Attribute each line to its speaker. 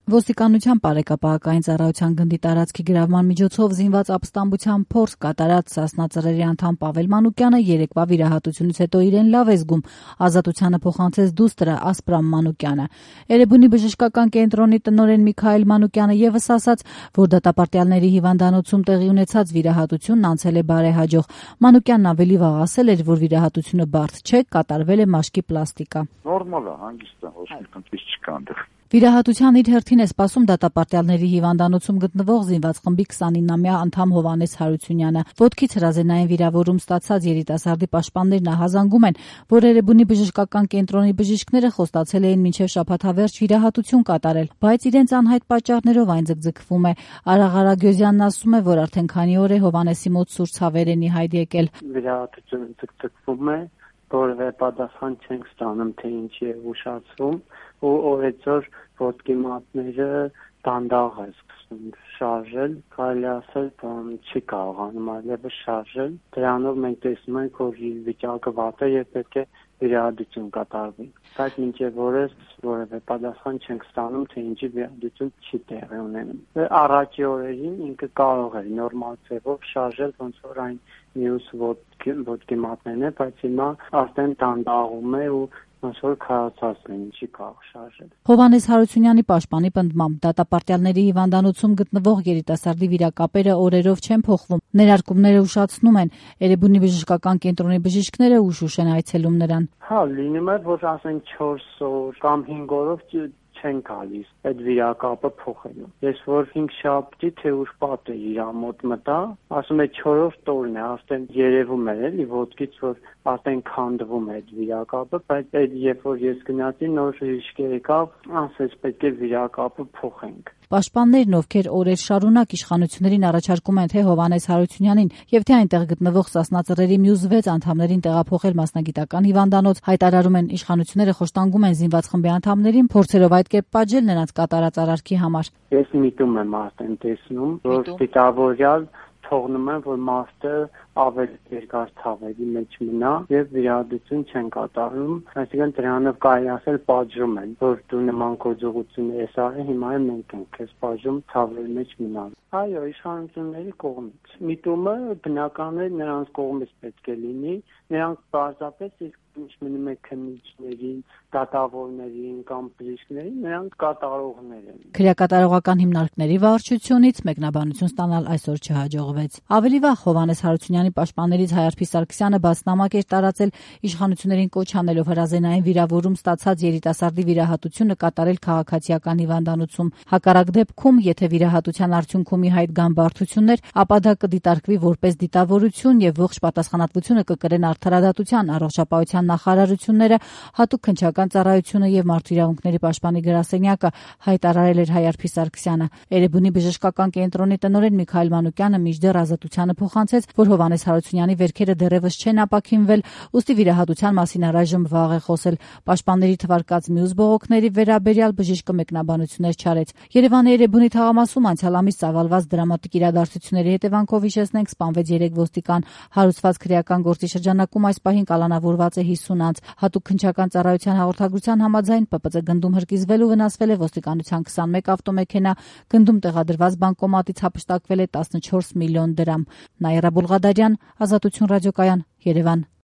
Speaker 1: Ոստիկանության Պարեկապահական ծառայության գնդի տարածքի գրավման միջոցով զինված ապստամբության փորձ կատարած Սասնա Ծռերի անդամ Պավել Մանուկյանը երեկվա վիրահատությունից հետո իրեն լավ է զգում, ազատությանը փոխանցեց դուստրը Ասպրամ Մանուկյանը։ Էրեբունի բժշկական կենտրոնի տնօրեն Միքայել Մանուկյանը եւս ասաց, որ դատապարտյալների հիվանդանոցում տեղի ունեցած վիրահատությունն անցել է բարեհաջող։ Մանուկյանն ավելի վաղ ասել էր, որ վիրահատությունը բարդ չէ, կատարվել է մաշկի պլաստիկա։
Speaker 2: Նորմալ է, հանգիստ է, ոչ մի խնդիր չկա այնտեղ։
Speaker 1: Վիրահատության իր հերթին է սպասում դատապարտյալների հիվանդանոցում գտնվող զինված խմբի 29-ամյա անդամ Հովհաննես Հարությունյանը։ Ոտքից հրազենային վիրավորում ստացած երիտասարդի պաշտպաններն ահազանգում են, որ Էրեբունի բժշկական կենտրոնի բժիշկները խոստացել էին մինչև շաբաթավերջ վիրահատություն կատարել, բայց իրենց անհայտ պատճառներով այն ձգձգվում է։ Արաղ Արագյոզյանն ասում է, որ արդեն քանի օր է Հովհաննեսի մոտ սուր ցավեր են ի հայտ եկել։
Speaker 3: Վիրահատությունը ձգձգվում է, որևէ պատասխան չենք ստանում, թե ինչի է ուշացվում, ու օրեցօր ոտքի մատները դանդաղ է սկսում շարժել, կարելի ասել, որ չի կարողանում այլևս շարժել։ Դրանով մենք տեսնում ենք, որ իր վիճակը վատ է եւ պետք է վիրահատություն կատարվի։ Բայց մինչև օրս որևէ պատասխան չենք ստանում, թե ինչի վիրահատություն չի տեղի ունենում։ Առաջի օրերին ինքը կարող է նորմալ ձևով շարժել, ոնց որ այն մյուս ոտքի մատներն է, բայց հիմա արդեն դանդաղում է ու ոնց որ քարացածն է, չի կարող շարժել։
Speaker 1: Հովհաննես Հարությունյանի պաշտպանի պնդմամբ դատապարտյալների հիվանդանոցում գտնվող երիտասարդի վիրակապերը օրերով չեն փոխվում։ Ներարկումները ուշացնում են։ Էրեբունի բժշկական կենտրոնի բժիշկները ուշ են այցելում նրան։
Speaker 3: Հա, լինում է, որ ասենք 4 օր կամ 5 օրով չեն գալիս այդ վիրակապը փոխելու։ Ես որ 5 շաբթի թե ուրբաթ է իր մոտ մտա, ասում է 4-րդ օրն է, արդեն երևում է էլի ոտքից, որ արդեն քանդվում է այդ վիրակապը, բայց այդ երբ որ ես գնացի նոր հիշք եկավ, ասես պետք է վիրակապը փոխենք։
Speaker 1: Պաշտպաններն, ովքեր օրեր շարունակ իշխանություններին առաջարկում են թե Հովհաննես Հարությունյանին եւ թե այնտեղ գտնվող Սասնա Ծռերի մյուս 6 անդամներին տեղափոխել մասնագիտական հիվանդանոց, հայտարարում են իշխանությունները խոշտանգում են զինված խմբի անդամներին, փորձելով այդ կերպ պատժել նրանց կատարած արարքի համար։
Speaker 3: Ես միտում եմ արդեն տեսնում, որ դիտավորյալ թողնում են, որ մարդը ավելի երկար ցավերի մեջ մնա եւ վիրահատություն չեն կատարում, այսինքն դրանով կարելի ասել պատժում են, որ դու նման գործողություններ ես արել, հիմա մենք ենք քեզ պատժում ցավերի մեջ մնալ։ Այո, իշխանությունների կողմից։ Միտումը բնական է նրանց կողմից պետք է լինի, նրանք պարզապես ինչ մնում է քննիչներին, դատավորներին կամ բժիշկներին, նրանք կատարողներ են։
Speaker 1: Քրեակատարողական հիմնարկների վարչությունից մեկնաբանություն ստանալ այսօր չհաջողվեց։ Ավելի վաղ Հովհաննես Հարությունյանի պաշտպաններից Հայարփի Սարգսյանը բացնամակ էր տարածել իշխանություններին կոչ անելով հրազենային վիրավորում ստացած երիտասարդի վիրահատությունը կատարել քաղաքացիական հիվանդանոցում։ Հակառակ դեպքում, եթե վիրահատության արդյունքում ի հայտ գան բարդություններ, ապա դա կդիտարկվի որպես դիտավորություն եւ ողջ պատասխանատվությունը կկրեն արդարադատության, առողջապահության նախարարությունները, հատուկ քննչական ծառայությունը եւ մարդու իրավունքների պաշտպանի գրասենյակը, հայտարարել էր Հայարփի Սարգսյանը։ Էրեբունի բժշկական կենտրոնի տնօրեն Միքայել Մանուկյանը մինչդեռ ազատությանը փոխանցեց, որ Հովհաննես Հարությունյանի վերքերը դեռևս չեն ապաքինվել, ուստի վիրահատության մասին առայժմ վաղ է խոսել։ Պաշտպանների թվարկած մյուս բողոքների վերաբերյալ բժիշկը մեկնաբանություններ չարեց։ Երևանի Էրեբունի թաղամասում անցյալ ամիս ծավալված դրամատիկ իրադարձությունների հետևանքով հիշեցնենք սպանվեց 3 ոստիկան։ Հարուցված քրեական գործի շրջանակում այս պահին կալանավորված է 50 անձ։ Հատուկ քննչական ծառայության հաղորդագրության համաձայն ՊՊԾ գնդում հրկիզվել ու վնասվել է ոստիկանության 21 ավտոմեքենա, գնդում տեղադրված բանկոմատից հափշտակվել է 14 միլիոն դրամ։ Նաիրա Բուլղադարյան, Ազատություն ռադիոկայան, Երևան։